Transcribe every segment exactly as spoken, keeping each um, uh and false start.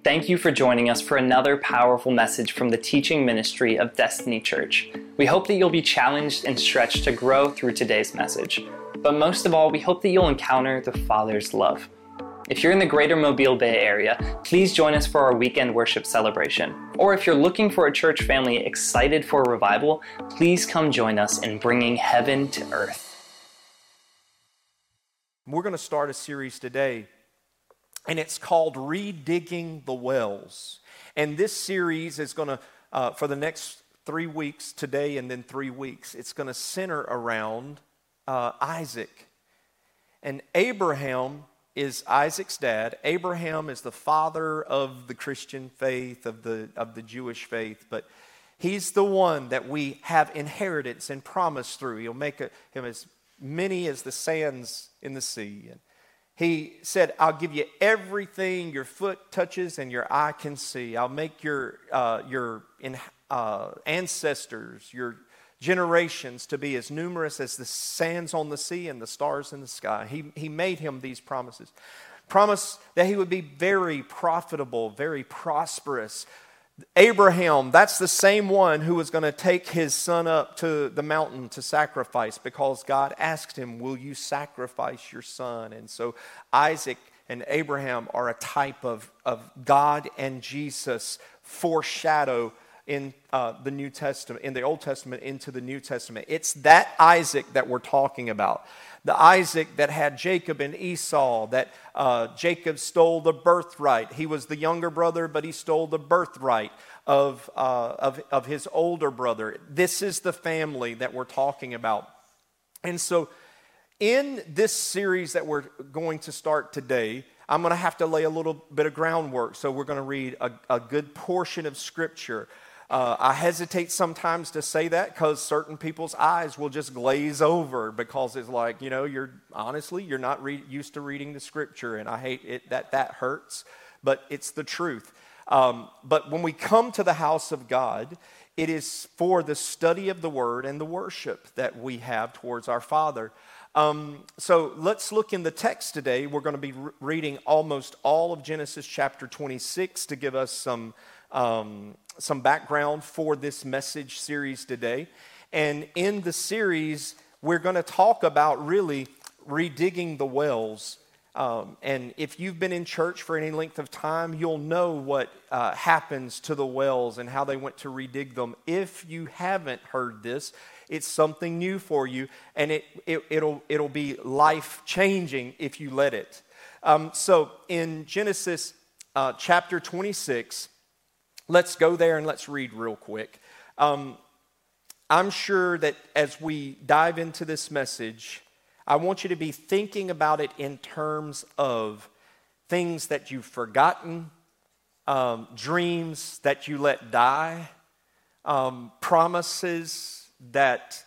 Thank you for joining us for another powerful message from the teaching ministry of Destiny Church. We hope that you'll be challenged and stretched to grow through today's message. But most of all, we hope that you'll encounter the Father's love. If you're in the greater Mobile Bay area, please join us for our weekend worship celebration. Or if you're looking for a church family excited for a revival, please come join us in bringing heaven to earth. We're going to start a series today, and it's called Redigging the Wells. And this series is going to, uh, for the next three weeks, today and then three weeks, it's going to center around uh, Isaac. And Abraham is Isaac's dad. Abraham is the father of the Christian faith, of the of the Jewish faith, but he's the one that we have inheritance and promise through. He'll make a, him as many as the sands in the sea. And he said, I'll give you everything your foot touches and your eye can see. I'll make your uh, your in, uh, ancestors, your generations to be as numerous as the sands on the sea and the stars in the sky. He, he made him these promises. Promise that he would be very profitable, very prosperous. Abraham, that's the same one who was going to take his son up to the mountain to sacrifice, because God asked him, will you sacrifice your son? And so Isaac and Abraham are a type of, of God and Jesus foreshadow in uh, the New Testament, in the Old Testament into the New Testament. It's that Isaac that we're talking about. The Isaac that had Jacob and Esau, that uh, Jacob stole the birthright. He was the younger brother, but he stole the birthright of, uh, of, of his older brother. This is the family that we're talking about. And so in this series that we're going to start today, I'm going to have to lay a little bit of groundwork. So we're going to read a, a good portion of Scripture. Uh, I hesitate sometimes to say that because certain people's eyes will just glaze over, because it's like, you know, you're honestly, you're not re- used to reading the Scripture, and I hate it that that hurts, but it's the truth. Um, but when we come to the house of God, it is for the study of the Word and the worship that we have towards our Father. Um, so let's look in the text today. We're going to be re- reading almost all of Genesis chapter twenty-six to give us some um, some background for this message series today. And in the series, we're going to talk about really redigging the wells. Um, and if you've been in church for any length of time, you'll know what uh, happens to the wells and how they went to redig them. If you haven't heard this, it's something new for you, and it, it, it'll, it'll be life-changing if you let it. Um, so in Genesis uh, chapter twenty-six, let's go there and let's read real quick. Um, I'm sure that as we dive into this message, I want you to be thinking about it in terms of things that you've forgotten, um, dreams that you let die, um, promises that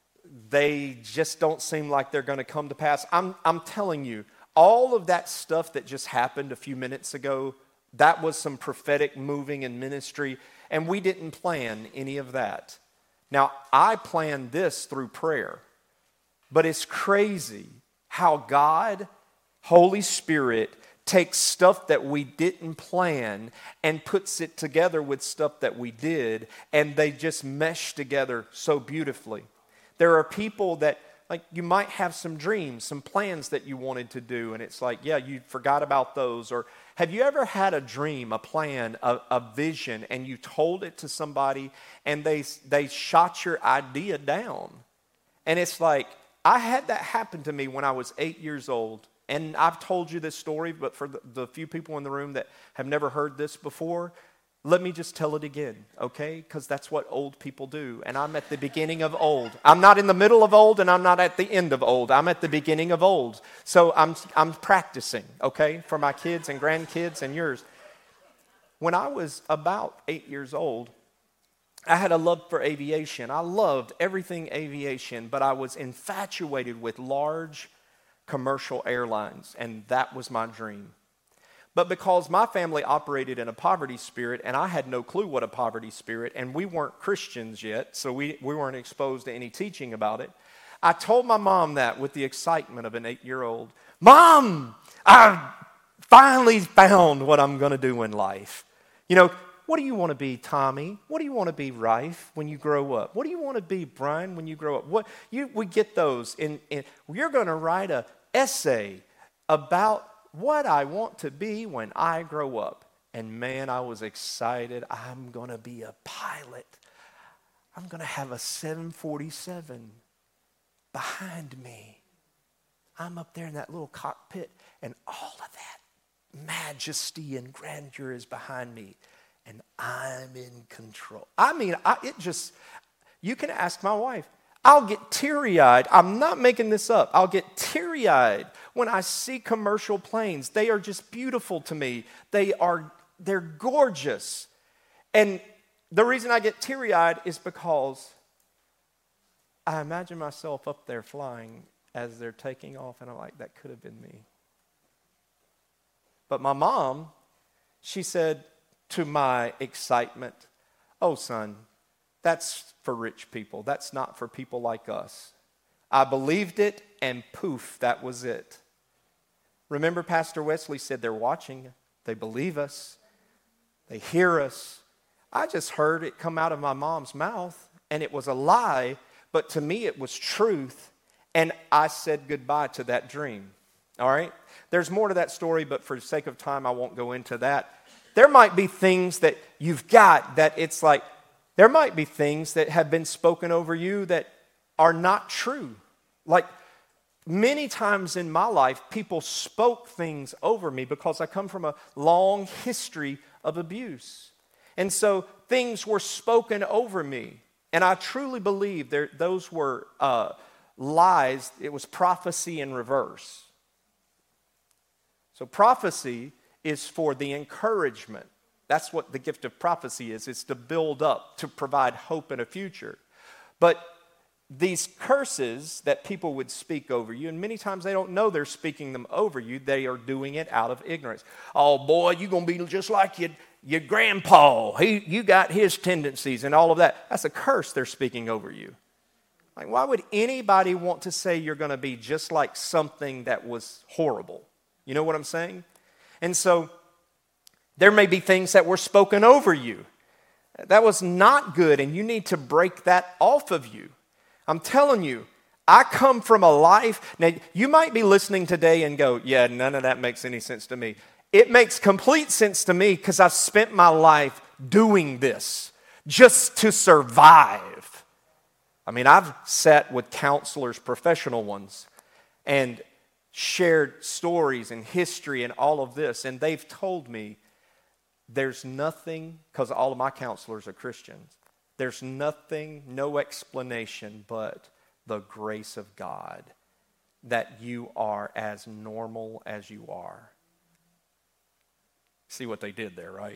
they just don't seem like they're going to come to pass. I'm, I'm telling you, all of that stuff that just happened a few minutes ago, that was some prophetic moving in ministry, and we didn't plan any of that. Now, I planned this through prayer, but it's crazy how God, Holy Spirit, takes stuff that we didn't plan and puts it together with stuff that we did, and they just mesh together so beautifully. There are people that, like, you might have some dreams, some plans that you wanted to do, and it's like, yeah, you forgot about those. Or have you ever had a dream, a plan, a, a vision, and you told it to somebody, and they they shot your idea down? And it's like, I had that happen to me when I was eight years old. And I've told you this story, but for the, the few people in the room that have never heard this before, let me just tell it again, okay? Because that's what old people do. And I'm at the beginning of old. I'm not in the middle of old, and I'm not at the end of old. I'm at the beginning of old. So I'm I'm practicing, okay, for my kids and grandkids and yours. When I was about eight years old, I had a love for aviation. I loved everything aviation, but I was infatuated with large commercial airlines, and that was my dream. But because my family operated in a poverty spirit, and I had no clue what a poverty spirit, and we weren't Christians yet, so we, we weren't exposed to any teaching about it, I told my mom that with the excitement of an eight-year-old. Mom, I finally found what I'm going to do in life. You know, what do you want to be, Tommy? What do you want to be, Rife, when you grow up? What do you want to be, Brian, when you grow up? What you we get those, and you're going to write an essay about what I want to be when I grow up. And man, I was excited. I'm going to be a pilot. I'm going to have a seven forty-seven behind me. I'm up there in that little cockpit, and all of that majesty and grandeur is behind me, and I'm in control. I mean, I, it just, you can ask my wife. I'll get teary-eyed. I'm not making this up. I'll get teary-eyed when I see commercial planes. They are just beautiful to me. They are, they're gorgeous. And the reason I get teary-eyed is because I imagine myself up there flying as they're taking off, and I'm like, that could have been me. But my mom, she said to my excitement, oh, son, that's for rich people. That's not for people like us. I believed it, and poof, that was it. Remember, Pastor Wesley said they're watching. They believe us. They hear us. I just heard it come out of my mom's mouth, and it was a lie, but to me it was truth, and I said goodbye to that dream. All right? There's more to that story, but for the sake of time, I won't go into that. There might be things that you've got that it's like, there might be things that have been spoken over you that are not true. Like many times in my life, people spoke things over me because I come from a long history of abuse. And so things were spoken over me. And I truly believe there, those were uh, lies. It was prophecy in reverse. So prophecy is for the encouragement. That's what the gift of prophecy is. It's to build up, to provide hope in a future. But these curses that people would speak over you, and many times they don't know they're speaking them over you. They are doing it out of ignorance. Oh, boy, you're going to be just like your, your grandpa. He, you got his tendencies and all of that. That's a curse they're speaking over you. Like, why would anybody want to say you're going to be just like something that was horrible? You know what I'm saying? And so there may be things that were spoken over you. That was not good, and you need to break that off of you. I'm telling you, I come from a life. Now, you might be listening today and go, yeah, none of that makes any sense to me. It makes complete sense to me because I've spent my life doing this just to survive. I mean, I've sat with counselors, professional ones, and shared stories and history and all of this, and they've told me there's nothing, because all of my counselors are Christians, there's nothing, no explanation but the grace of God that you are as normal as you are. See what they did there, right?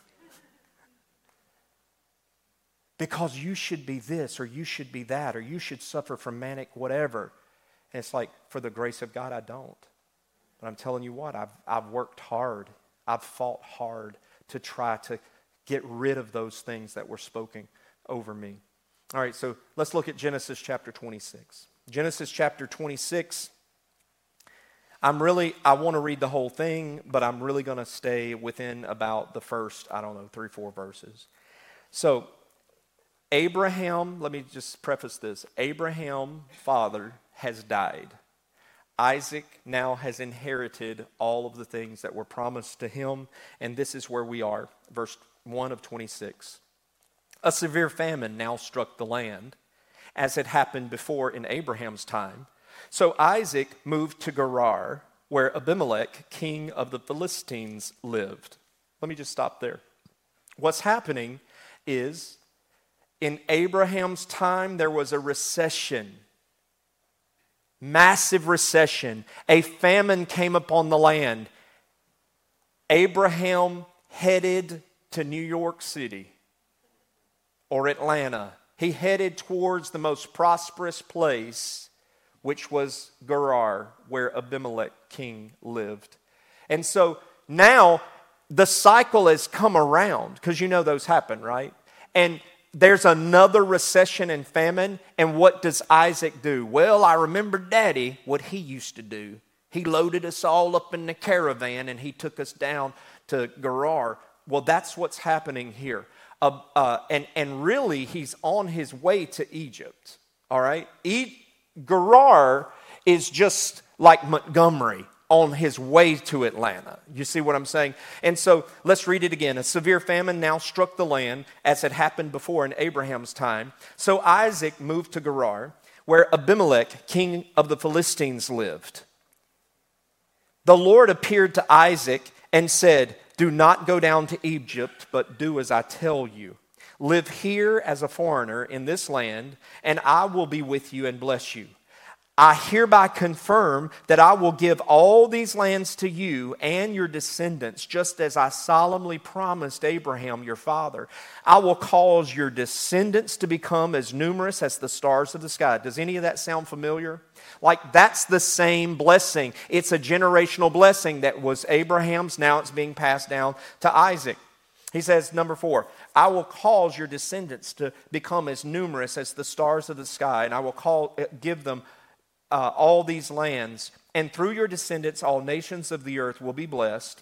Because you should be this, or you should be that, or you should suffer from manic whatever. And it's like, for the grace of God, I don't. But I'm telling you what, I've, I've worked hard. I've fought hard to try to get rid of those things that were spoken over me. All right, so let's look at Genesis chapter twenty-six. Genesis chapter twenty-six. I'm really, I want to read the whole thing, but I'm really going to stay within about the first, I don't know, three, four verses. So, Abraham, let me just preface this. Abraham, father, has died. Isaac now has inherited all of the things that were promised to him, and this is where we are, verse one of twenty-six. A severe famine now struck the land, as had happened before in Abraham's time. So Isaac moved to Gerar, where Abimelech, king of the Philistines, lived. Let me just stop there. What's happening is, in Abraham's time, there was a recession. Massive recession. A famine came upon the land. Abraham headed to New York City or Atlanta. He headed towards the most prosperous place, which was Gerar, where Abimelech, king, lived. And so now the cycle has come around, because you know those happen, right? And there's another recession and famine, and what does Isaac do? Well, I remember Daddy, what he used to do. He He loaded us all up in the caravan and he took us down to Gerar. Well, that's what's happening here. Uh, uh, and, and really, he's on his way to Egypt. All right? E- Gerar is just like Montgomery on his way to Atlanta. You see what I'm saying? And so let's read it again. A severe famine now struck the land, as had happened before in Abraham's time. So Isaac moved to Gerar, where Abimelech, king of the Philistines, lived. The Lord appeared to Isaac and said, "Do not go down to Egypt, but do as I tell you. Live here as a foreigner in this land, and I will be with you and bless you. I hereby confirm that I will give all these lands to you and your descendants, just as I solemnly promised Abraham your father. I will cause your descendants to become as numerous as the stars of the sky." Does any of that sound familiar? Like, that's the same blessing. It's a generational blessing that was Abraham's. Now it's being passed down to Isaac. He says, number four, "I will cause your descendants to become as numerous as the stars of the sky, and I will call, give them Uh, all these lands, and through your descendants all nations of the earth will be blessed.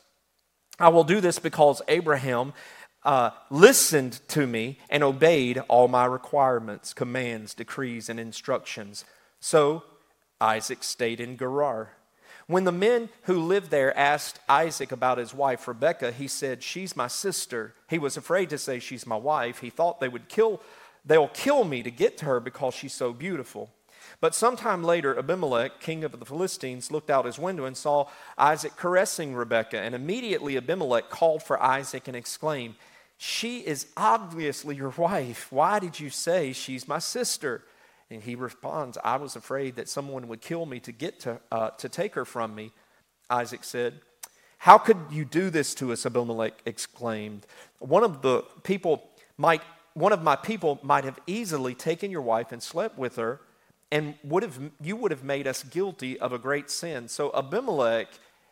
I will do this because Abraham uh, listened to me and obeyed all my requirements, commands, decrees, and instructions." So Isaac stayed in Gerar. When the men who lived there asked Isaac about his wife Rebekah, he said, "She's my sister." He was afraid to say, "She's my wife." He thought they would kill, they'll kill me to get to her because she's so beautiful. But sometime later, Abimelech, king of the Philistines, looked out his window and saw Isaac caressing Rebekah. And immediately Abimelech called for Isaac and exclaimed, "She is obviously your wife. Why did you say she's my sister?" And he responds, "I was afraid that someone would kill me to get to, uh, to take her from me." Isaac said, "How could you do this to us?" Abimelech exclaimed. One of the people might, one of my people might have easily taken your wife and slept with her, and would have, you would have made us guilty of a great sin." So Abimelech,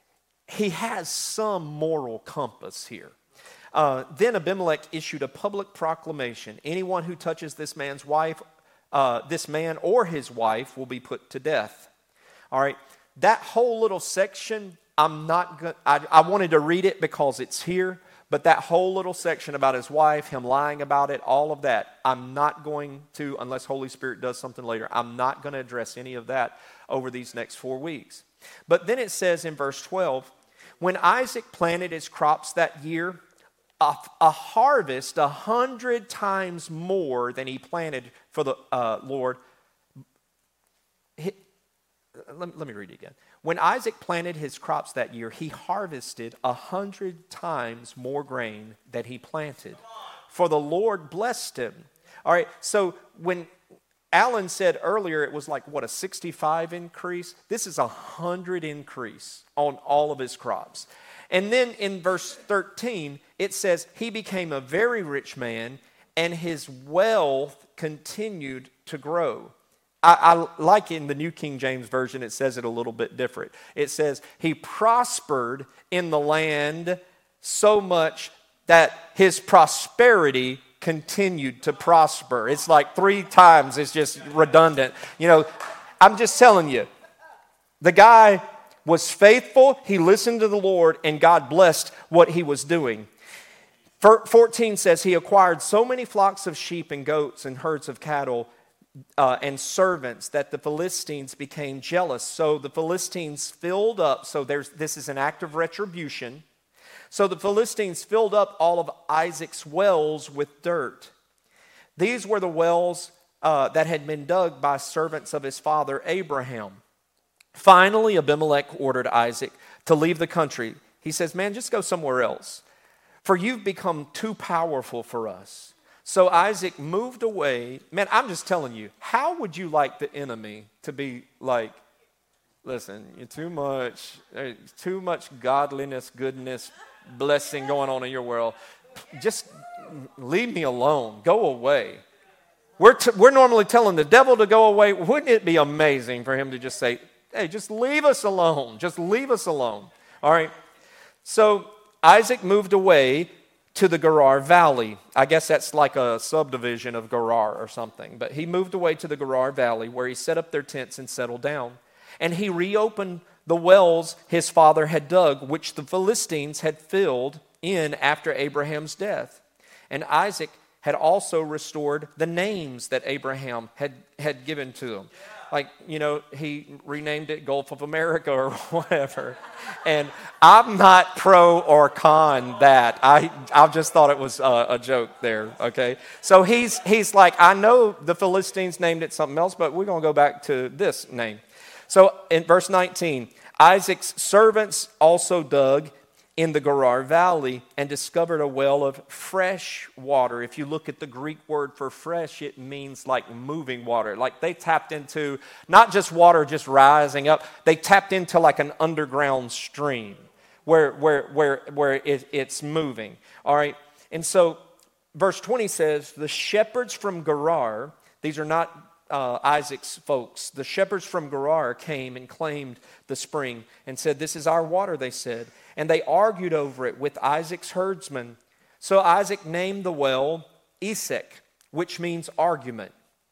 he has some moral compass here. Uh, then Abimelech issued a public proclamation. Anyone who touches this man's wife, uh, this man or his wife will be put to death. All right, that whole little section, I'm not going. I, I wanted to read it because it's here. But that whole little section about his wife, him lying about it, all of that, I'm not going to, unless Holy Spirit does something later, I'm not going to address any of that over these next four weeks. But then it says in verse twelve, when Isaac planted his crops that year, a, a harvest a hundred times more than he planted for the uh, Lord. He, let, let me read it again. When Isaac planted his crops that year, he harvested a hundred times more grain that he planted, for the Lord blessed him. All right, so when Alan said earlier it was like, what, a sixty-five increase? This is a hundred increase on all of his crops. And then in verse thirteen, it says, he became a very rich man, and his wealth continued to grow. I, I like in the New King James Version, it says it a little bit different. It says, he prospered in the land so much that his prosperity continued to prosper. It's like three times, it's just redundant. You know, I'm just telling you, the guy was faithful, he listened to the Lord, and God blessed what he was doing. fourteen says, he acquired so many flocks of sheep and goats and herds of cattle Uh, and servants that the Philistines became jealous. So the Philistines filled up, so there's this is an act of retribution. So the Philistines filled up all of Isaac's wells with dirt. These were the wells uh, that had been dug by servants of his father Abraham. Finally, Abimelech ordered Isaac to leave the country. He says, "Man, just go somewhere else, for you've become too powerful for us." So Isaac moved away. Man, I'm just telling you, how would you like the enemy to be like, listen, you're too much, too much godliness, goodness, blessing going on in your world. Just leave me alone. Go away. We're, t- we're normally telling the devil to go away. Wouldn't it be amazing for him to just say, hey, just leave us alone. Just leave us alone. All right. So Isaac moved away to the Gerar Valley. I guess that's like a subdivision of Gerar or something. But he moved away to the Gerar Valley, where he set up their tents and settled down. And he reopened the wells his father had dug, which the Philistines had filled in after Abraham's death. And Isaac had also restored the names that Abraham had, had given to him. Like, you know, he renamed it Gulf of America or whatever. And I'm not pro or con that. I I just thought it was a, a joke there, okay? So he's he's like, I know the Philistines named it something else, but we're going to go back to this name. So in verse nineteen, Isaac's servants also dug in the Gerar Valley and discovered a well of fresh water. If you look at the Greek word for fresh, it means like moving water. Like they tapped into not just water just rising up, they tapped into like an underground stream where, where, where, where it, it's moving. All right. And so verse twenty says, the shepherds from Gerar, these are not Uh, Isaac's folks. The shepherds from Gerar came and claimed the spring and said, this is our water, they said. And they argued over it with Isaac's herdsmen. So Isaac named the well Esek, which means argument.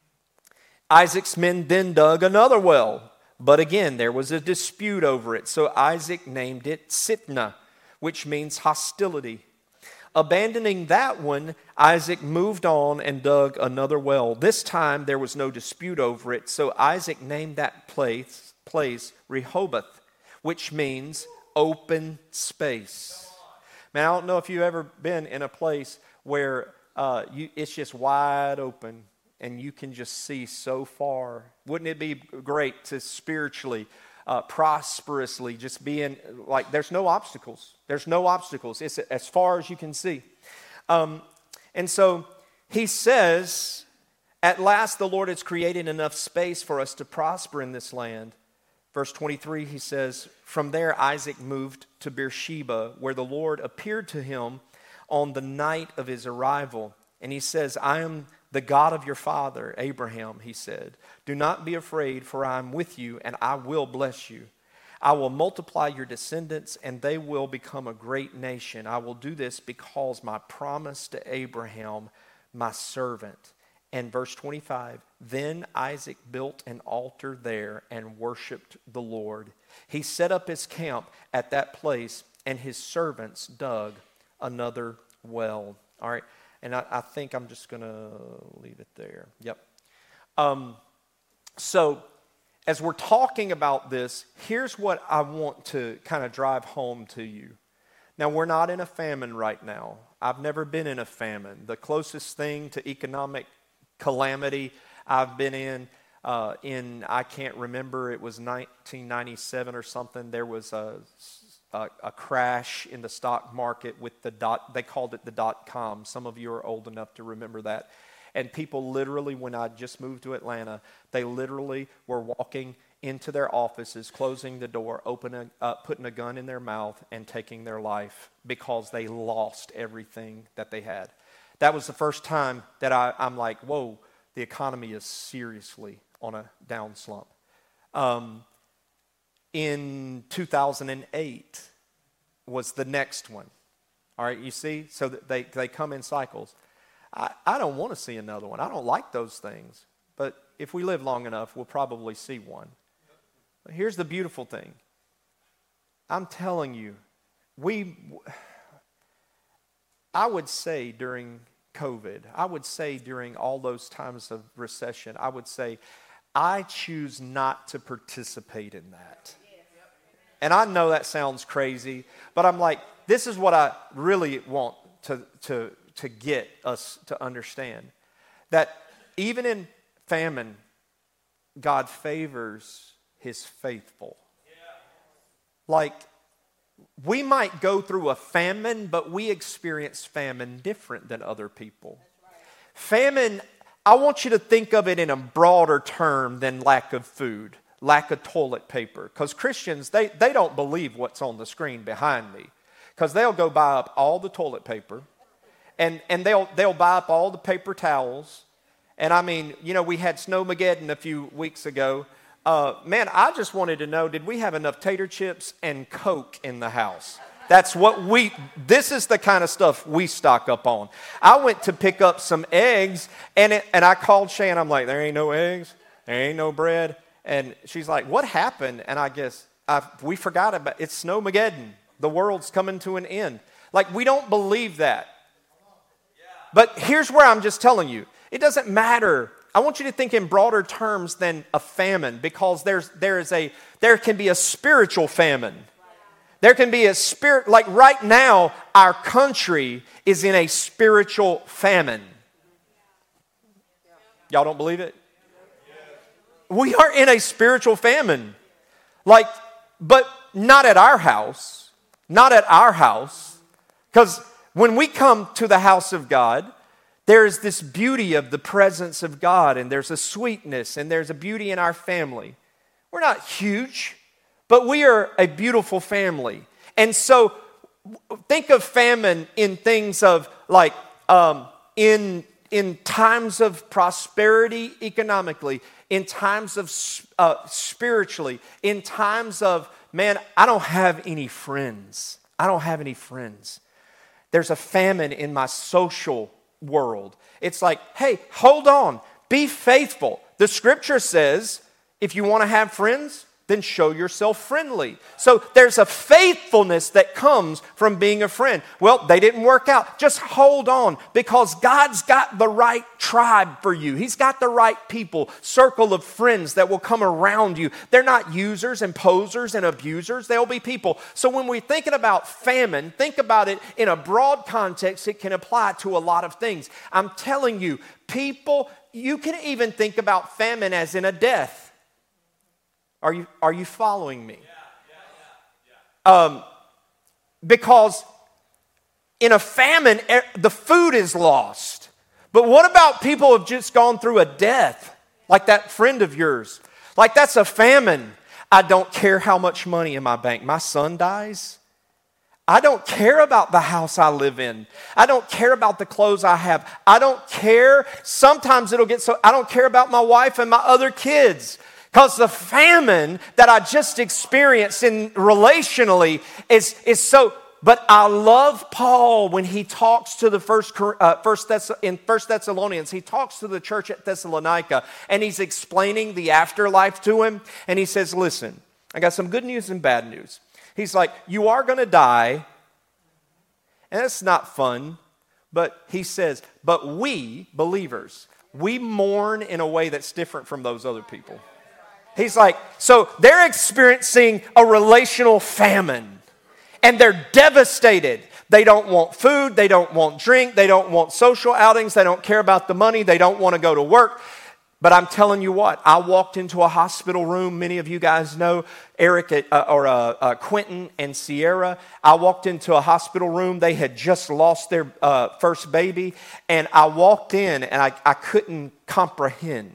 Isaac's men then dug another well, but again there was a dispute over it. So Isaac named it Sitnah, which means hostility. Abandoning that one, Isaac moved on and dug another well. This time there was no dispute over it, so Isaac named that place, place Rehoboth, which means open space. Man, I don't know if you've ever been in a place where uh, you, it's just wide open and you can just see so far. Wouldn't it be great to spiritually Uh, prosperously, just being like, there's no obstacles. There's no obstacles. It's as far as you can see. Um, and so he says, at last the Lord has created enough space for us to prosper in this land. Verse twenty-three, he says, from there Isaac moved to Beersheba, where the Lord appeared to him on the night of his arrival. And he says, I am the God of your father, Abraham, he said. Do not be afraid, for I am with you, and I will bless you. I will multiply your descendants, and they will become a great nation. I will do this because my promise to Abraham, my servant. And verse twenty-five, then Isaac built an altar there and worshiped the Lord. He set up his camp at that place, and his servants dug another well. All right. And I, I think I'm just going to leave it there. Yep. Um, so as we're talking about this, here's what I want to kind of drive home to you. Now, we're not in a famine right now. I've never been in a famine. The closest thing to economic calamity I've been in, uh, in I can't remember, it was nineteen ninety-seven or something. There was a... A, a crash in the stock market with the dot, they called it the dot-com. Some of you are old enough to remember that. And people literally, when I just moved to Atlanta, they literally were walking into their offices, closing the door, opening up, putting a gun in their mouth, and taking their life because they lost everything that they had. That was the first time that I, I'm like, whoa, the economy is seriously on a down slump. Um, In two thousand eight was the next one. All right, you see? So they, they come in cycles. I, I don't want to see another one. I don't like those things. But if we live long enough, we'll probably see one. But here's the beautiful thing. I'm telling you, we, I would say during COVID, I would say during all those times of recession, I would say, I choose not to participate in that. And I know that sounds crazy, but I'm like, this is what I really want to, to, to get us to understand. That even in famine, God favors his faithful. Like, we might go through a famine, but we experience famine different than other people. Famine, I want you to think of it in a broader term than lack of food, lack of toilet paper. Because Christians, they, they don't believe what's on the screen behind me. Because they'll go buy up all the toilet paper, and, and they'll, they'll buy up all the paper towels. And I mean, you know, we had Snowmageddon a few weeks ago. Uh, man, I just wanted to know, did we have enough tater chips and Coke in the house? That's what we, this is the kind of stuff we stock up on. I went to pick up some eggs, and it, and I called Shan. I'm like, there ain't no eggs, there ain't no bread. And she's like, what happened? And I guess, I, we forgot about it. It's Snowmageddon. The world's coming to an end. Like, we don't believe that. But here's where I'm just telling you. It doesn't matter. I want you to think in broader terms than a famine, because there's there is a there can be a spiritual famine. There can be a spirit, like right now, our country is in a spiritual famine. Y'all don't believe it? We are in a spiritual famine. Like, but not at our house. Not at our house. Because when we come to the house of God, there is this beauty of the presence of God, and there's a sweetness, and there's a beauty in our family. We're not huge, but we are a beautiful family. And so think of famine in things of like um, in, in times of prosperity economically, in times of uh, spiritually, in times of, man, I don't have any friends. I don't have any friends. There's a famine in my social world. It's like, hey, hold on, be faithful. The scripture says, if you want to have friends, then show yourself friendly. So there's a faithfulness that comes from being a friend. Well, they didn't work out. Just hold on, because God's got the right tribe for you. He's got the right people, circle of friends that will come around you. They're not users and posers and abusers. They'll be people. So when we're thinking about famine, think about it in a broad context. It can apply to a lot of things. I'm telling you, people, you can even think about famine as in a death. Are you, are you following me? Yeah, yeah, yeah, yeah. Um, because in a famine, the food is lost. But what about people who have just gone through a death? Like that friend of yours. Like, that's a famine. I don't care how much money in my bank. My son dies. I don't care about the house I live in. I don't care about the clothes I have. I don't care. Sometimes it'll get so, I don't care about my wife and my other kids. Because the famine that I just experienced in relationally is, is so... But I love Paul when he talks to the first, uh, first Thess- in First Thessalonians. He talks to the church at Thessalonica, and he's explaining the afterlife to him. And he says, listen, I got some good news and bad news. He's like, you are going to die, and it's not fun. But he says, but we, believers, we mourn in a way that's different from those other people. He's like, so they're experiencing a relational famine, and they're devastated. They don't want food, they don't want drink, they don't want social outings, they don't care about the money, they don't want to go to work. But I'm telling you what, I walked into a hospital room. Many of you guys know Eric at, uh, or uh, uh, Quentin and Sierra. I walked into a hospital room. They had just lost their uh, first baby, and I walked in, and I, I couldn't comprehend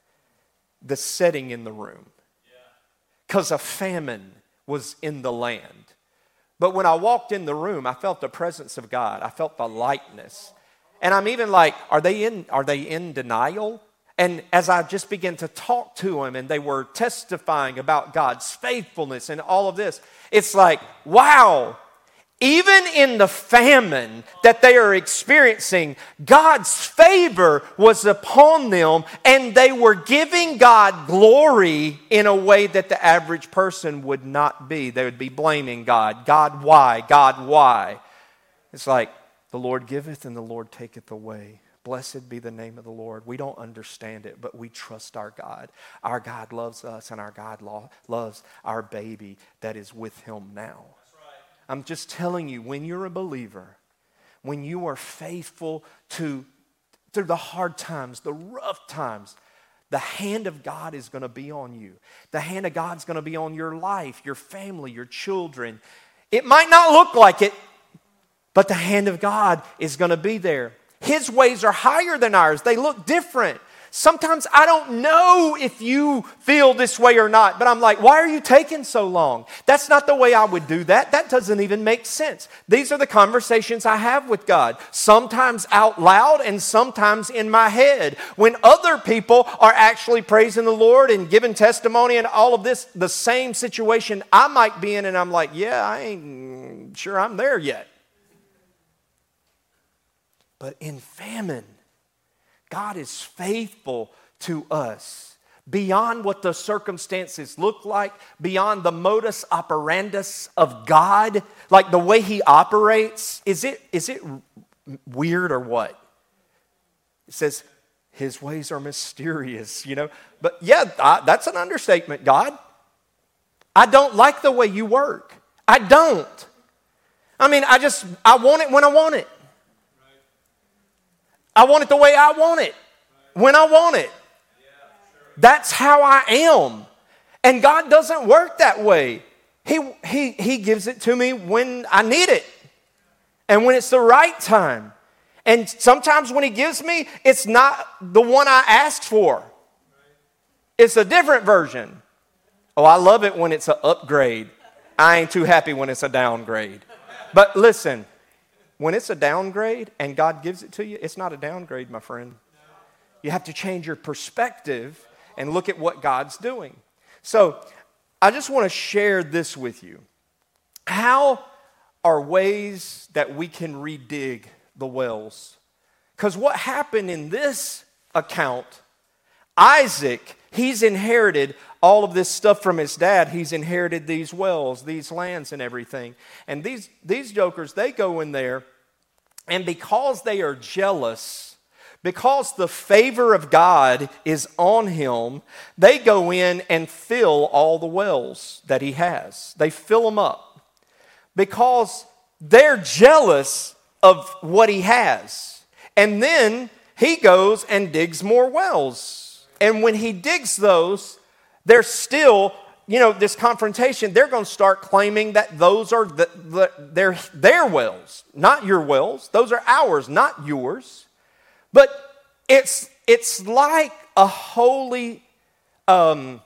the setting in the room, because a famine was in the land. But when I walked in the room, I felt the presence of God. I felt the lightness. And I'm even like, are they in, are they in denial? And as I just began to talk to them, and they were testifying about God's faithfulness and all of this, it's like, wow, even in the famine that they are experiencing, God's favor was upon them, and they were giving God glory in a way that the average person would not be. They would be blaming God. God, why? God, why? It's like, the Lord giveth and the Lord taketh away. Blessed be the name of the Lord. We don't understand it, but we trust our God. Our God loves us, and our God lo- loves our baby that is with him now. I'm just telling you, when you're a believer, when you are faithful to through the hard times, the rough times, the hand of God is going to be on you. The hand of God's going to be on your life, your family, your children. It might not look like it, but the hand of God is going to be there. His ways are higher than ours. They look different. Sometimes I don't know if you feel this way or not, but I'm like, why are you taking so long? That's not the way I would do that. That doesn't even make sense. These are the conversations I have with God, sometimes out loud and sometimes in my head. When other people are actually praising the Lord and giving testimony and all of this, the same situation I might be in, and I'm like, yeah, I ain't sure I'm there yet. But in famine, God is faithful to us beyond what the circumstances look like, beyond the modus operandus of God, like the way He operates? Is it, is it weird or what? It says, His ways are mysterious, you know. But yeah, I, that's an understatement, God. I don't like the way you work. I don't. I mean, I just, I want it when I want it. I want it the way I want it, when I want it. That's how I am. And God doesn't work that way. He, he, he gives it to me when I need it and when it's the right time. And sometimes when He gives me, it's not the one I asked for. It's a different version. Oh, I love it when it's an upgrade. I ain't too happy when it's a downgrade. But listen, when it's a downgrade and God gives it to you, it's not a downgrade, my friend. You have to change your perspective and look at what God's doing. So I just want to share this with you. How are ways that we can redig the wells? Because what happened in this account, Isaac, he's inherited all of this stuff from his dad. He's inherited these wells, these lands and everything. And these, these jokers, they go in there, and because they are jealous, because the favor of God is on him, they go in and fill all the wells that he has. They fill them up because they're jealous of what he has. And then he goes and digs more wells. And when he digs those, they're still, you know, this confrontation, they're going to start claiming that those are the, the, their, their wells, not your wells. Those are ours, not yours. But it's, it's like a holy, um,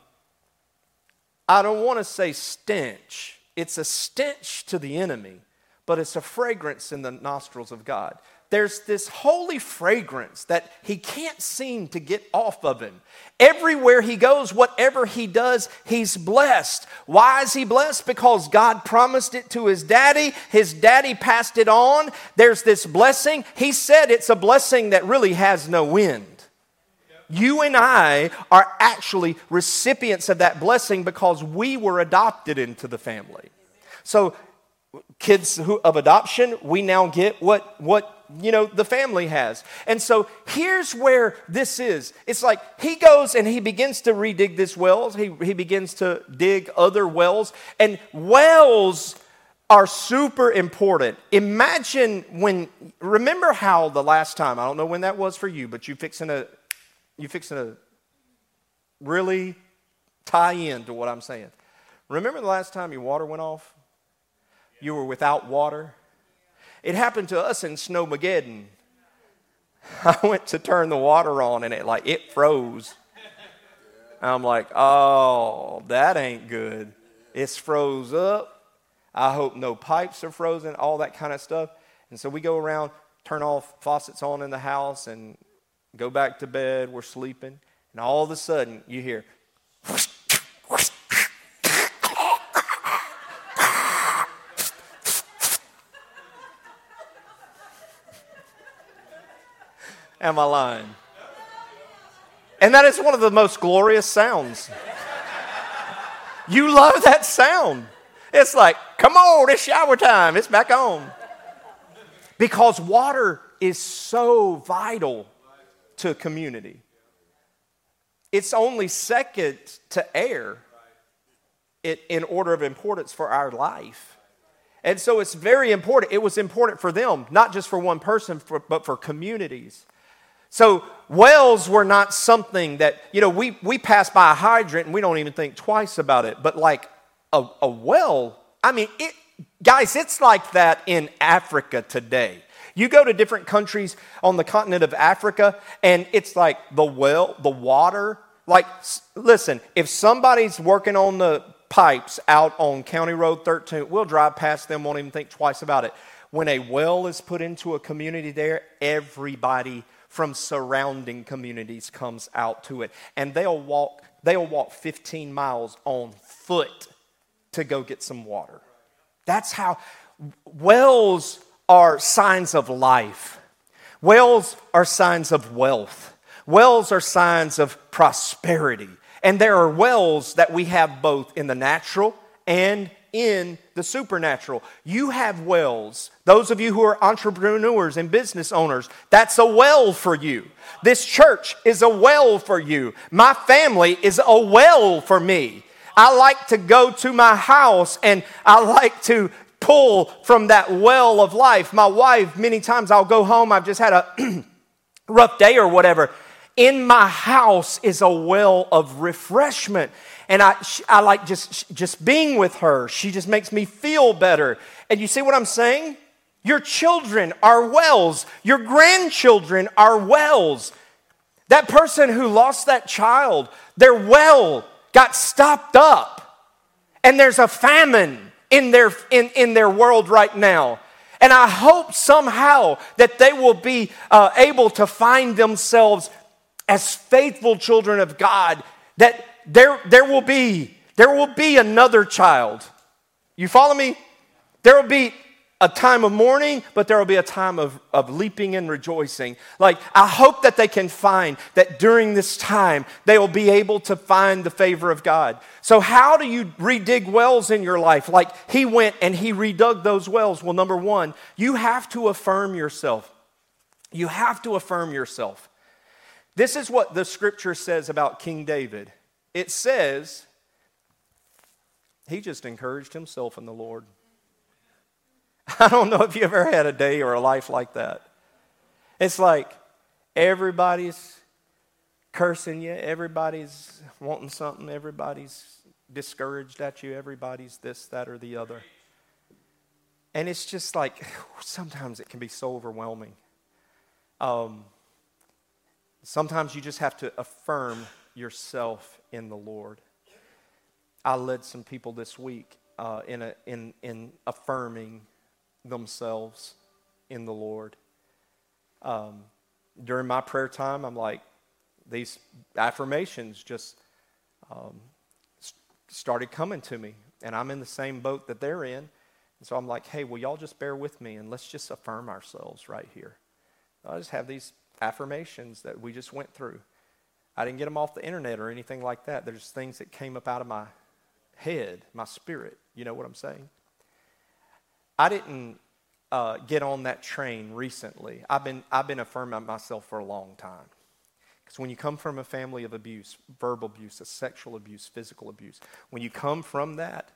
I don't want to say stench. It's a stench to the enemy, but it's a fragrance in the nostrils of God. There's this holy fragrance that he can't seem to get off of him. Everywhere he goes, whatever he does, he's blessed. Why is he blessed? Because God promised it to his daddy. His daddy passed it on. There's this blessing. He said it's a blessing that really has no end. You and I are actually recipients of that blessing because we were adopted into the family. So kids who, of adoption, we now get what, what you know, the family has. And so here's where this is. It's like he goes and he begins to redig this wells. He, he begins to dig other wells. And wells are super important. Imagine when, remember how the last time, I don't know when that was for you, but you fixing a, you fixing to really tie in to what I'm saying. Remember the last time your water went off? You were without water. It happened to us in Snowmageddon. I went to turn the water on and it like it froze. I'm like, oh, that ain't good. It's froze up. I hope no pipes are frozen, all that kind of stuff. And so we go around, turn all faucets on in the house and go back to bed. We're sleeping. And all of a sudden you hear whoosh, whoosh. Am I lying? And that is one of the most glorious sounds. You love that sound. It's like, come on, it's shower time. It's back on. Because water is so vital to community. It's only second to air in order of importance for our life. And so it's very important. It was important for them, not just for one person, but for communities. So wells were not something that, you know, we, we pass by a hydrant and we don't even think twice about it. But like a, a well, I mean, it, guys, it's like that in Africa today. You go to different countries on the continent of Africa and it's like the well, the water. Like, listen, if somebody's working on the pipes out on County Road thirteen, we'll drive past them, won't even think twice about it. When a well is put into a community there, everybody from surrounding communities comes out to it. And they'll walk, they'll walk fifteen miles on foot to go get some water. That's how wells are signs of life. Wells are signs of wealth. Wells are signs of prosperity. And there are wells that we have both in the natural and in the supernatural. You have wells. Those of you who are entrepreneurs and business owners, that's a well for you. This church is a well for you. My family is a well for me. I like to go to my house and I like to pull from that well of life. My wife, many times I'll go home, I've just had a rough day or whatever. In my house is a well of refreshment. And I, I like just, just being with her. She just makes me feel better. And you see what I'm saying? Your children are wells. Your grandchildren are wells. That person who lost that child, their well got stopped up. And there's a famine in their, in, in their world right now. And I hope somehow that they will be uh, able to find themselves as faithful children of God, that there, there will be, there will be another child. You follow me? There will be a time of mourning, but there will be a time of, of leaping and rejoicing. Like, I hope that they can find that during this time, they will be able to find the favor of God. So how do you redig wells in your life? Like he went and he redug those wells. Well, number one, you have to affirm yourself. You have to affirm yourself. This is what the scripture says about King David. It says, he just encouraged himself in the Lord. I don't know if you ever had a day or a life like that. It's like everybody's cursing you, everybody's wanting something, everybody's discouraged at you, everybody's this, that, or the other. And it's just like, sometimes it can be so overwhelming. Um... Sometimes you just have to affirm yourself in the Lord. I led some people this week uh, in, a, in, in affirming themselves in the Lord. Um, during my prayer time, I'm like, these affirmations just um, started coming to me. And I'm in the same boat that they're in. And so I'm like, hey, will y'all just bear with me and let's just affirm ourselves right here. I just have these affirmations that we just went through. I didn't get them off the internet or anything like that. They're just things that came up out of my head, my spirit. You know what I'm saying? I didn't uh, get on that train recently. I've been I've been affirming myself for a long time. Because when you come from a family of abuse, verbal abuse, sexual abuse, physical abuse, when you come from that,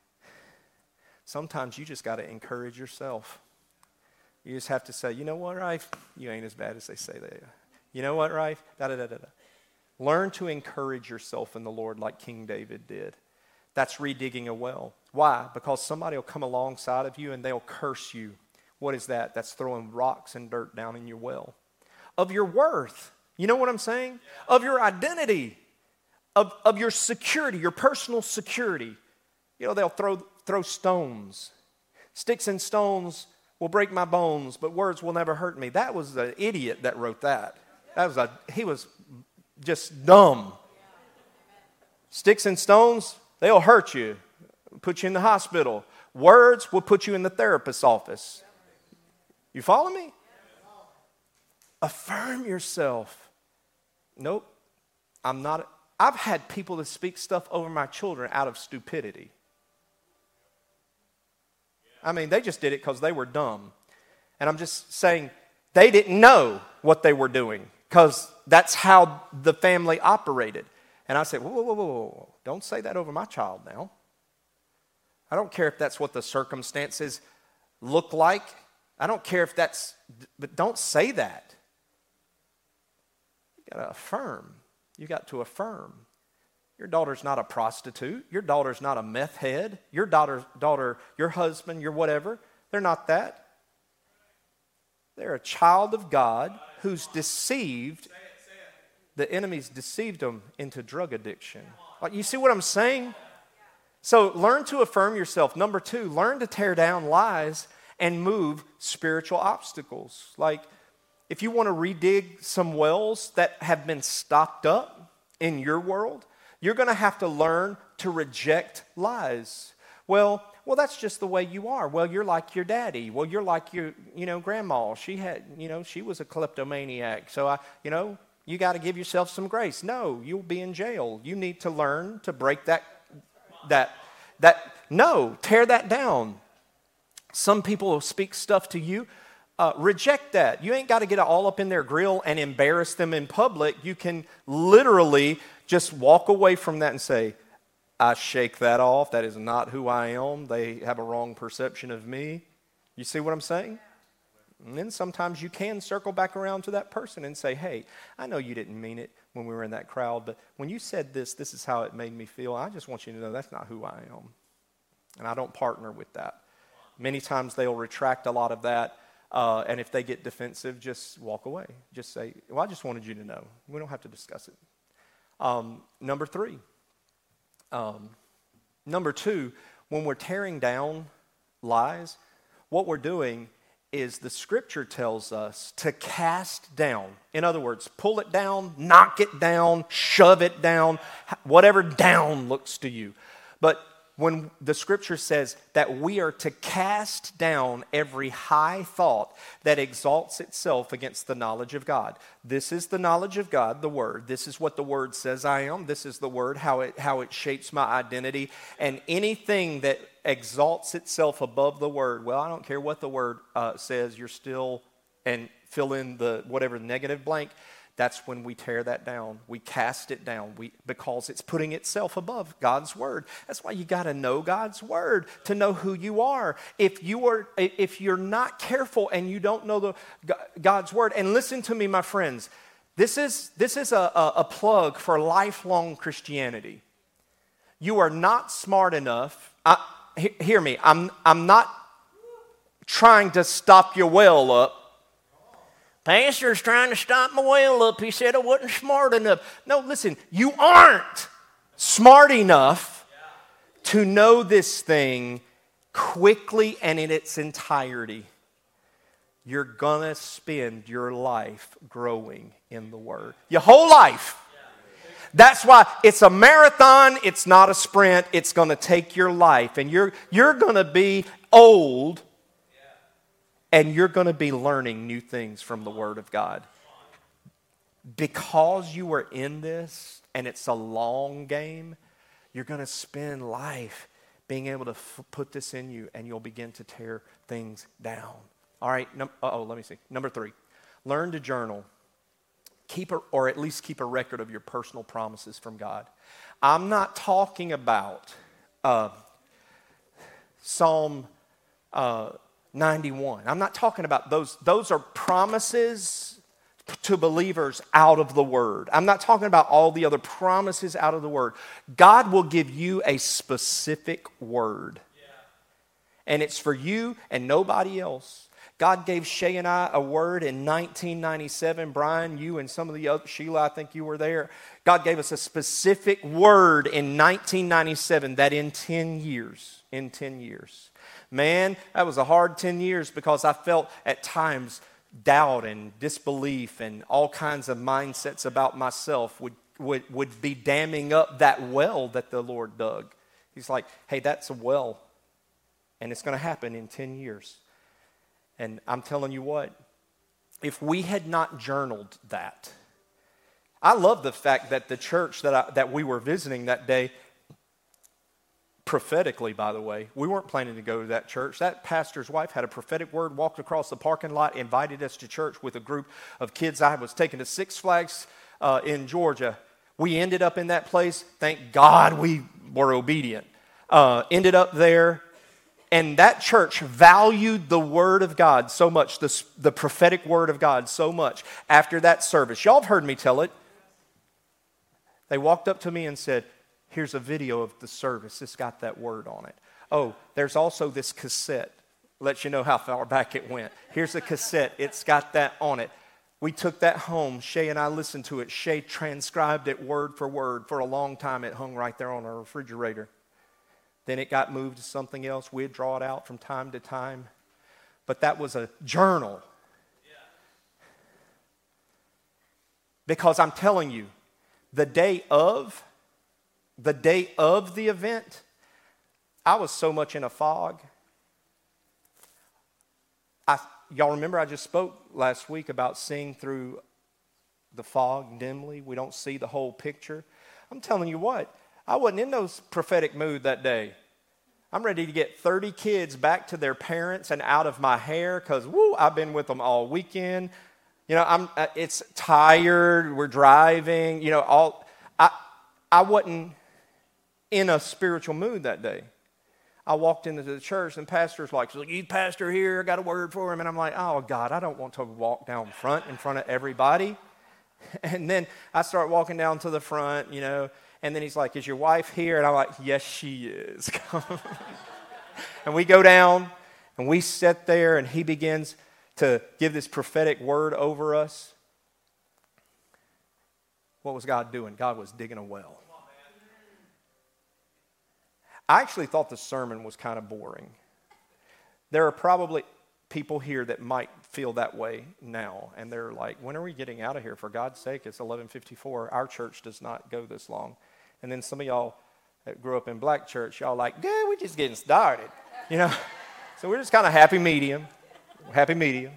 sometimes you just got to encourage yourself. You just have to say, you know what, Rafe? You ain't as bad as they say they are. You know what, Rafe? Da da da da da. Learn to encourage yourself in the Lord like King David did. That's redigging a well. Why? Because somebody will come alongside of you and they'll curse you. What is that? That's throwing rocks and dirt down in your well. Of your worth. You know what I'm saying? Of your identity. Of, of your security, your personal security. You know, they'll throw, throw stones. Sticks and stones will break my bones, but words will never hurt me. That was the idiot that wrote that. That was a, he was just dumb. Sticks and stones, they'll hurt you, put you in the hospital. Words will put you in the therapist's office. You follow me? Affirm yourself. Nope, I'm not. I've had people that speak stuff over my children out of stupidity. I mean, they just did it because they were dumb. And I'm just saying they didn't know what they were doing because that's how the family operated. And I said, whoa, whoa, whoa, whoa, whoa, don't say that over my child now. I don't care if that's what the circumstances look like. I don't care if that's, but don't say that. You got to affirm. You got to affirm. Your daughter's not a prostitute. Your daughter's not a meth head. Your daughter, daughter, your husband, your whatever, they're not that. They're a child of God who's deceived. The enemy's deceived them into drug addiction. Like, you see what I'm saying? So learn to affirm yourself. Number two, learn to tear down lies and move spiritual obstacles. Like, if you want to redig some wells that have been stocked up in your world, you're going to have to learn to reject lies. Well, well, that's just the way you are. Well, you're like your daddy. Well, you're like your, you know, grandma. She had, you know, she was a kleptomaniac. So I, you know, you got to give yourself some grace. No, you'll be in jail. You need to learn to break that, that, that, no, tear that down. Some people will speak stuff to you. Uh, reject that. You ain't got to get all up in their grill and embarrass them in public. You can literally just walk away from that and say, I shake that off. That is not who I am. They have a wrong perception of me. You see what I'm saying? And then sometimes you can circle back around to that person and say, hey, I know you didn't mean it when we were in that crowd, but when you said this, this is how it made me feel. I just want you to know that's not who I am. And I don't partner with that. Many times they'll retract a lot of that. Uh, and if they get defensive, just walk away. Just say, well, I just wanted you to know. We don't have to discuss it. Um, number three. Um, number two, when we're tearing down lies, what we're doing is the scripture tells us to cast down. In other words, pull it down, knock it down, shove it down, whatever down looks to you. But when the scripture says that we are to cast down every high thought that exalts itself against the knowledge of God. This is the knowledge of God, the Word. This is what the Word says I am. This is the Word, how it, how it shapes my identity. And anything that exalts itself above the Word, well, I don't care what the Word uh, says, you're still, and fill in the whatever negative blank. That's when we tear that down. We cast it down we, because it's putting itself above God's Word. That's why you got to know God's Word to know who you are. If you are, if you're not careful and you don't know the God's Word, and listen to me, my friends, this is this is a, a, a plug for lifelong Christianity. You are not smart enough. I, he, hear me. I'm I'm not trying to stop your well up. Pastor's trying to stop my well up. He said I wasn't smart enough. No, listen, you aren't smart enough to know this thing quickly and in its entirety. You're going to spend your life growing in the Word. Your whole life. That's why it's a marathon, it's not a sprint. It's going to take your life. And you're, you're going to be old. And you're going to be learning new things from the Word of God. Because you are in this, and it's a long game, you're going to spend life being able to f- put this in you, and you'll begin to tear things down. All right, num- uh-oh, let me see. Number three, learn to journal. Keep a, or at least keep a record of your personal promises from God. I'm not talking about uh, Psalm... Uh, ninety-one. I'm not talking about those. Those are promises to believers out of the Word. I'm not talking about all the other promises out of the Word. God will give you a specific word. Yeah. And it's for you and nobody else. God gave Shay and I a word in nineteen ninety-seven. Brian, you and some of the other, Sheila, I think you were there. God gave us a specific word in nineteen ninety-seven that in ten years, in ten years, man, that was a hard ten years because I felt at times doubt and disbelief and all kinds of mindsets about myself would, would, would be damming up that well that the Lord dug. He's like, hey, that's a well, and it's going to happen in ten years. And I'm telling you what, if we had not journaled that, I love the fact that the church that I, that we were visiting that day, prophetically, by the way, we weren't planning to go to that church. That pastor's wife had a prophetic word, walked across the parking lot, invited us to church with a group of kids I was taking to Six Flags uh, in Georgia. We ended up in that place. Thank God we were obedient. Uh, ended up there. And that church valued the Word of God so much, the, the prophetic Word of God so much after that service. Y'all have heard me tell it. They walked up to me and said, here's a video of the service. It's got that word on it. Oh, there's also this cassette. Lets you know how far back it went. Here's a cassette. It's got that on it. We took that home. Shay and I listened to it. Shay transcribed it word for word. For a long time, it hung right there on our refrigerator. Then it got moved to something else. We'd draw it out from time to time. But that was a journal. Because I'm telling you, the day of, the day of the event, I was so much in a fog. I, y'all remember I just spoke last week about seeing through the fog dimly. We don't see the whole picture. I'm telling you what, I wasn't in no prophetic mood that day. I'm ready to get thirty kids back to their parents and out of my hair because, woo, I've been with them all weekend. You know, I'm. Uh, it's tired. We're driving. You know, all. I, I wasn't in a spiritual mood that day. I walked into the church and the pastor's like, "You pastor here, I got a word for him." And I'm like, "Oh God, I don't want to walk down front in front of everybody." And then I start walking down to the front, you know. And then he's like, "Is your wife here?" And I'm like, "Yes, she is." And we go down and we sit there and he begins to give this prophetic word over us. What was God doing? God was digging a well. I actually thought the sermon was kind of boring. There are probably people here that might feel that way now. And they're like, when are we getting out of here? For God's sake, it's eleven fifty-four. Our church does not go this long. And then some of y'all that grew up in black church, y'all like, yeah, we're just getting started. You know? So we're just kind of happy medium. Happy medium.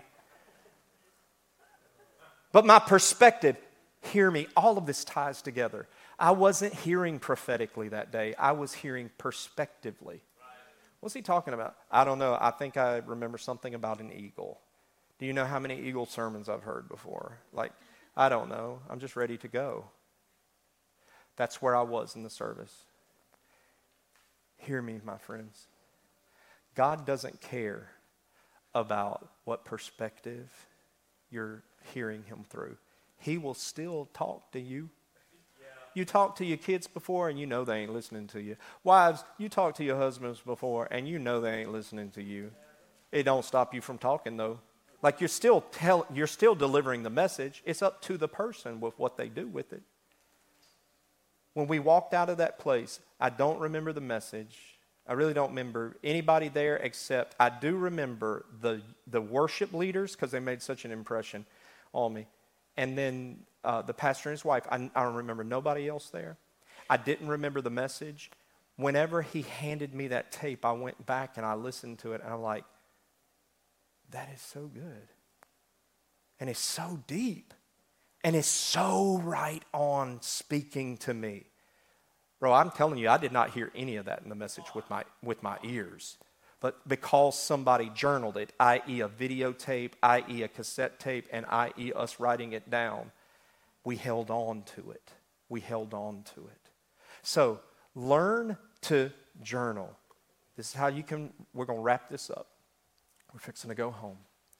But my perspective, hear me, all of this ties together. I wasn't hearing prophetically that day. I was hearing perspectively. What's he talking about? I don't know. I think I remember something about an eagle. Do you know how many eagle sermons I've heard before? Like, I don't know. I'm just ready to go. That's where I was in the service. Hear me, my friends. God doesn't care about what perspective you're hearing him through. He will still talk to you. You talk to your kids before and you know they ain't listening to you. Wives, you talk to your husbands before and you know they ain't listening to you. It don't stop you from talking though. Like you're still tell, you're still delivering the message. It's up to the person with what they do with it. When we walked out of that place, I don't remember the message. I really don't remember anybody there except I do remember the, the worship leaders because they made such an impression on me. And then uh, the pastor and his wife, I, I don't remember nobody else there. I didn't remember the message. Whenever he handed me that tape, I went back and I listened to it and I'm like, that is so good. And it's so deep. And it's so right on speaking to me. Bro, I'm telling you, I did not hear any of that in the message with my with my ears. But because somebody journaled it, that is a videotape, that is a cassette tape, and that is us writing it down, we held on to it. We held on to it. So learn to journal. This is how you can, we're going to wrap this up. We're fixing to go home.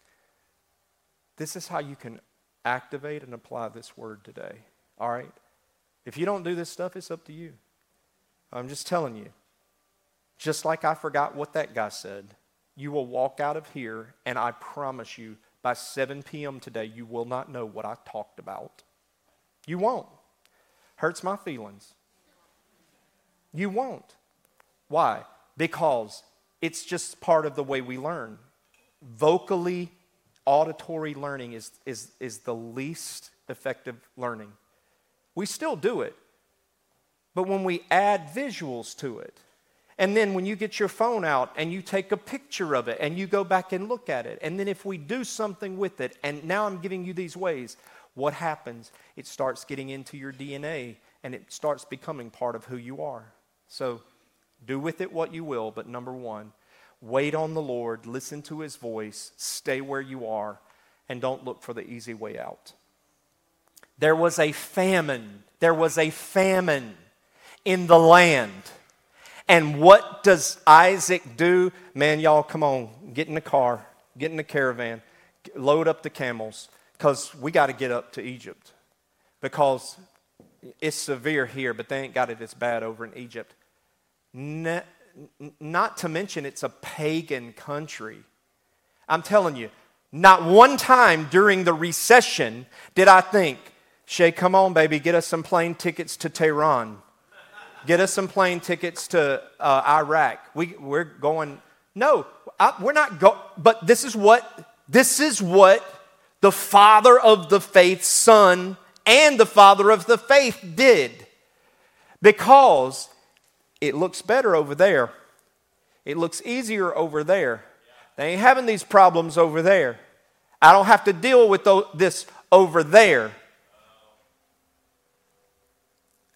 This is how you can activate and apply this word today. All right? If you don't do this stuff, it's up to you. I'm just telling you. Just like I forgot what that guy said, you will walk out of here, and I promise you, by seven p.m. today, you will not know what I talked about. You won't. Hurts my feelings. You won't. Why? Because it's just part of the way we learn. Vocally, auditory learning is, is, is the least effective learning. We still do it. But when we add visuals to it, and then when you get your phone out and you take a picture of it and you go back and look at it, and then if we do something with it, and now I'm giving you these ways, what happens? It starts getting into your D N A and it starts becoming part of who you are. So do with it what you will, but number one, wait on the Lord, listen to his voice, stay where you are, and don't look for the easy way out. There was a famine. There was a famine in the land. And what does Isaac do? Man, y'all, come on. Get in the car. Get in the caravan. Load up the camels. Because we got to get up to Egypt. Because it's severe here, but they ain't got it as bad over in Egypt. Not, not to mention it's a pagan country. I'm telling you, not one time during the recession did I think, Shay, come on, baby, get us some plane tickets to Tehran. Get us some plane tickets to uh, Iraq. We, we're going, no, I, we're not going, but this is what, this is what the father of the faith's son and the father of the faith did. Because it looks better over there. It looks easier over there. They ain't having these problems over there. I don't have to deal with this over there.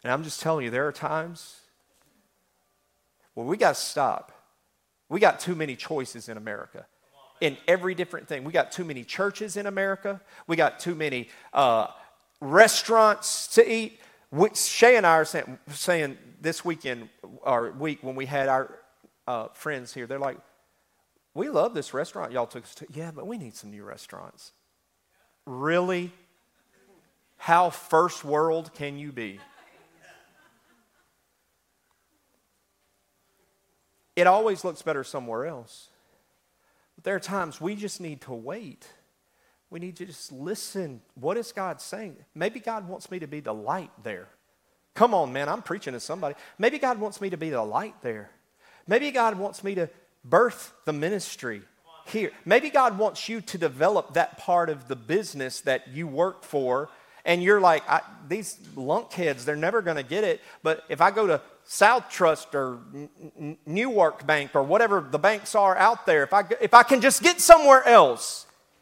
And I'm just telling you, there are times where we got to stop. We got too many choices in America. In every different thing. We got too many churches in America. We got too many uh, restaurants to eat. We, Shay and I are saying, saying this weekend, or week, when we had our uh, friends here, they're like, we love this restaurant y'all took us to. Yeah, but we need some new restaurants. Really? How first world can you be? It always looks better somewhere else. But there are times we just need to wait. We need to just listen. What is God saying? Maybe God wants me to be the light there. Come on, man, I'm preaching to somebody. Maybe God wants me to be the light there. Maybe God wants me to birth the ministry here. Maybe God wants you to develop that part of the business that you work for. And you're like, I, these lunkheads, they're never going to get it. But if I go to South Trust or Newark Bank or whatever the banks are out there, if I, if I can just get somewhere else.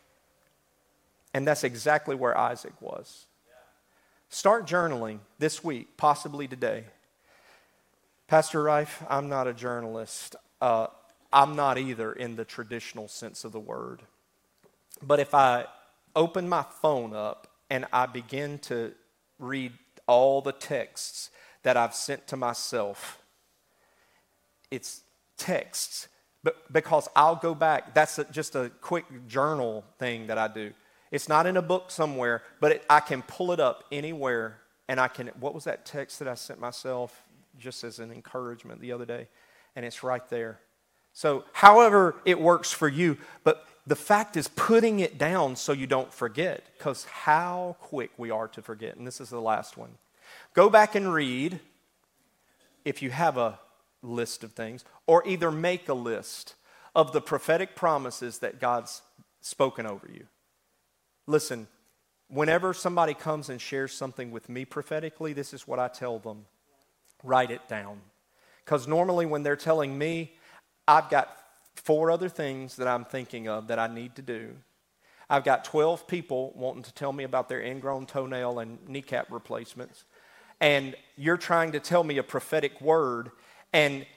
And that's exactly where Isaac was. Start journaling this week, possibly today. Pastor Reif, I'm not a journalist. Uh, I'm not either in the traditional sense of the word. But if I open my phone up and I begin to read all the texts that I've sent to myself, it's texts. But because I'll go back, that's a, just a quick journal thing that I do. It's not in a book somewhere, but it, I can pull it up anywhere, and I can, what was that text that I sent myself just as an encouragement the other day? And it's right there. So however it works for you, but the fact is putting it down so you don't forget, because how quick we are to forget. And this is the last one. Go back and read, if you have a list of things, or either make a list of the prophetic promises that God's spoken over you. Listen, whenever somebody comes and shares something with me prophetically, this is what I tell them. Write it down. Because normally when they're telling me, I've got four other things that I'm thinking of that I need to do. I've got twelve people wanting to tell me about their ingrown toenail and kneecap replacements. And you're trying to tell me a prophetic word. And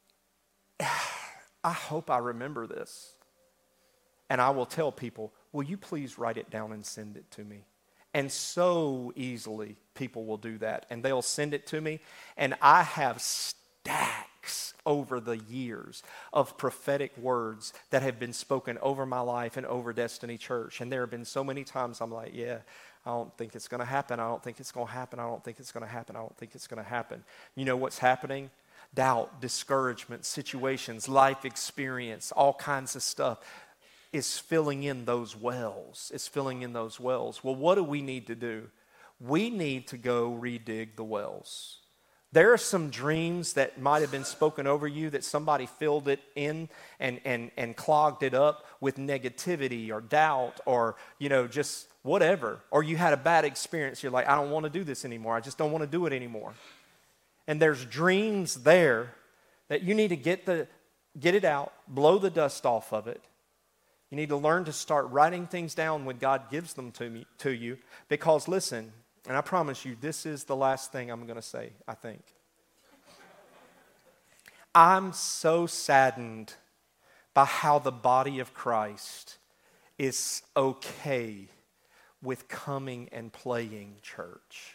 I hope I remember this. And I will tell people, will you please write it down and send it to me? And so easily people will do that. And they'll send it to me. And I have stacks over the years of prophetic words that have been spoken over my life and over Destiny Church. And there have been so many times I'm like, yeah, I don't think it's going to happen. I don't think it's going to happen. I don't think it's going to happen. I don't think it's going to happen. You know what's happening? Doubt, discouragement, situations, life experience, all kinds of stuff is filling in those wells. It's filling in those wells. Well, what do we need to do? We need to go redig the wells. There are some dreams that might have been spoken over you that somebody filled it in and, and, and clogged it up with negativity or doubt or, you know, just whatever. Or you had a bad experience. You're like, I don't want to do this anymore. I just don't want to do it anymore. And there's dreams there that you need to get the get it out, blow the dust off of it. You need to learn to start writing things down when God gives them to me to you. Because listen, and I promise you, this is the last thing I'm going to say, I think. I'm so saddened by how the body of Christ is okay with coming and playing church.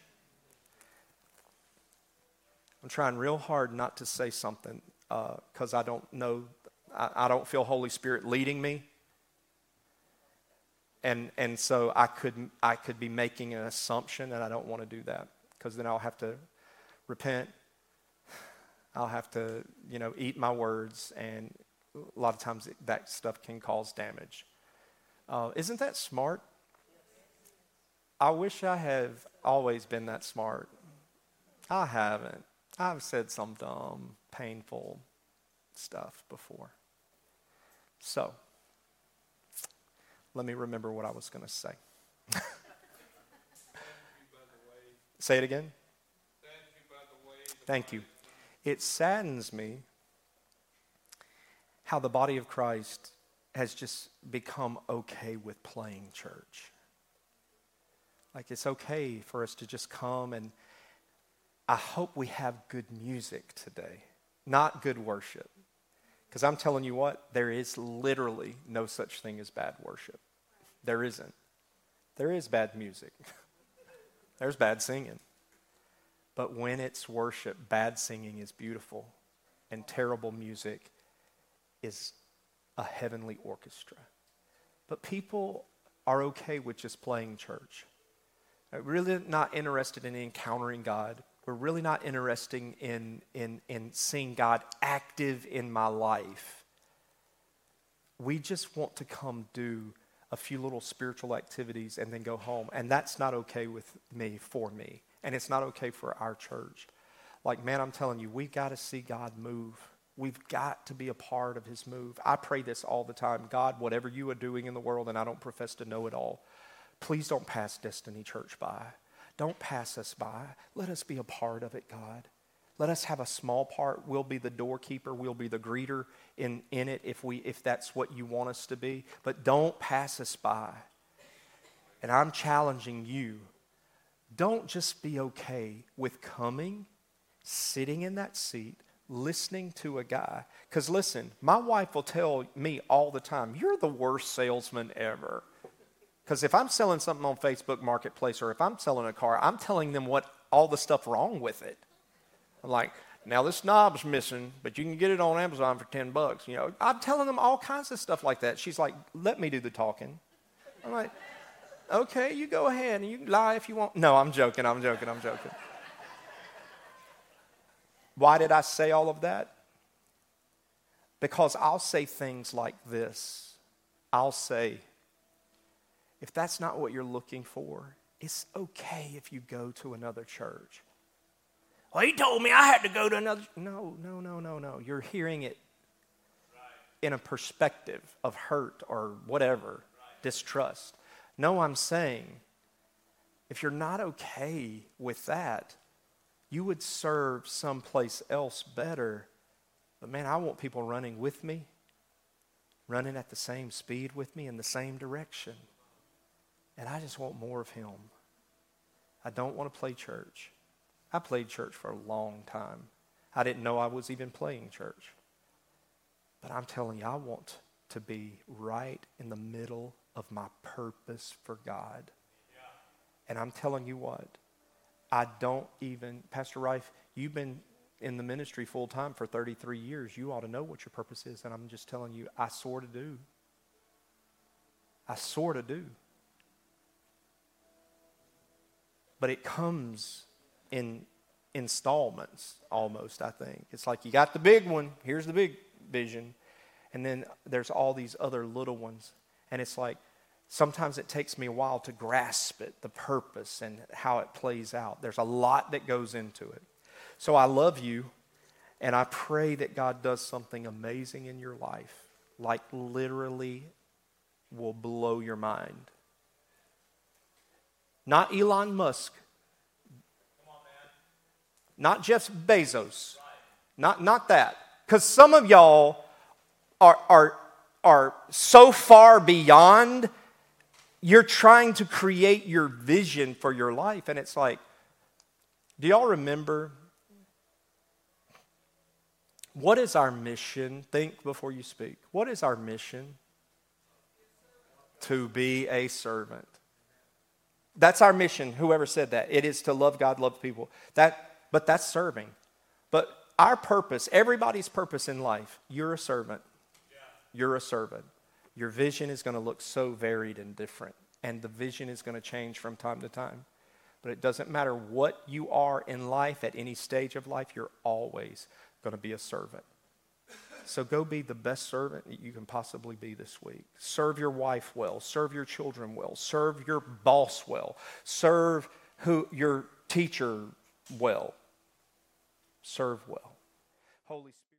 I'm trying real hard not to say something because uh, I don't know, I, I don't feel Holy Spirit leading me. And and so I could I could be making an assumption, and I don't want to do that because then I'll have to repent. I'll have to, you know, eat my words, and a lot of times that stuff can cause damage. Uh, isn't that smart? I wish I have always been that smart. I haven't. I've said some dumb, painful stuff before. So. Let me remember what I was going to say. Say it again. Thank you. It saddens me how the body of Christ has just become okay with playing church. Like it's okay for us to just come and I hope we have good music today, not good worship. Because I'm telling you what, there is literally no such thing as bad worship. There isn't. There is bad music. There's bad singing. But when it's worship, bad singing is beautiful, and terrible music is a heavenly orchestra. But people are okay with just playing church. They're really not interested in encountering God. We're really not interested in, in, in seeing God active in my life. We just want to come do a few little spiritual activities and then go home. And that's not okay with me, for me. And it's not okay for our church. Like, man, I'm telling you, we've got to see God move. We've got to be a part of his move. I pray this all the time. God, whatever you are doing in the world, and I don't profess to know it all, please don't pass Destiny Church by. Don't pass us by. Let us be a part of it, God. Let us have a small part. We'll be the doorkeeper. We'll be the greeter in, in it if we if that's what you want us to be. But don't pass us by. And I'm challenging you. Don't just be okay with coming, sitting in that seat, listening to a guy. Because listen, my wife will tell me all the time, you're the worst salesman ever. Because if I'm selling something on Facebook Marketplace or if I'm selling a car, I'm telling them what all the stuff wrong with it. I'm like, now this knob's missing, but you can get it on Amazon for ten bucks. You know, I'm telling them all kinds of stuff like that. She's like, let me do the talking. I'm like, okay, you go ahead and you can lie if you want. No, I'm joking, I'm joking, I'm joking. Why did I say all of that? Because I'll say things like this. I'll say, if that's not what you're looking for, it's okay if you go to another church. Well, he told me I had to go to another. No, no, no, no, no. You're hearing it in a perspective of hurt or whatever, distrust. No, I'm saying, if you're not okay with that, you would serve someplace else better. But man, I want people running with me, running at the same speed with me in the same direction. And I just want more of him. I don't want to play church. I played church for a long time. I didn't know I was even playing church. But I'm telling you, I want to be right in the middle of my purpose for God. Yeah. And I'm telling you what, I don't even, Pastor Rife, you've been in the ministry full time for thirty-three years. You ought to know what your purpose is. And I'm just telling you, I sort of do. I sort of do. But it comes in installments almost, I think. It's like you got the big one. Here's the big vision. And then there's all these other little ones. And it's like sometimes it takes me a while to grasp it, the purpose and how it plays out. There's a lot that goes into it. So I love you, and I pray that God does something amazing in your life, like literally will blow your mind. Not Elon Musk. Come on, man. Not Jeff Bezos. Right. Not, not that. Because some of y'all are, are, are so far beyond, you're trying to create your vision for your life. And it's like, do y'all remember, what is our mission? Think before you speak. What is our mission? To be a servant. That's our mission, whoever said that. It is to love God, love people. That, but that's serving. But our purpose, everybody's purpose in life, you're a servant. Yeah. You're a servant. Your vision is going to look so varied and different. And the vision is going to change from time to time. But it doesn't matter what you are in life, at any stage of life, you're always going to be a servant. So go be the best servant that you can possibly be this week. Serve your wife well. Serve your children well. Serve your boss well. Serve who your teacher well. Serve well. Holy Spirit.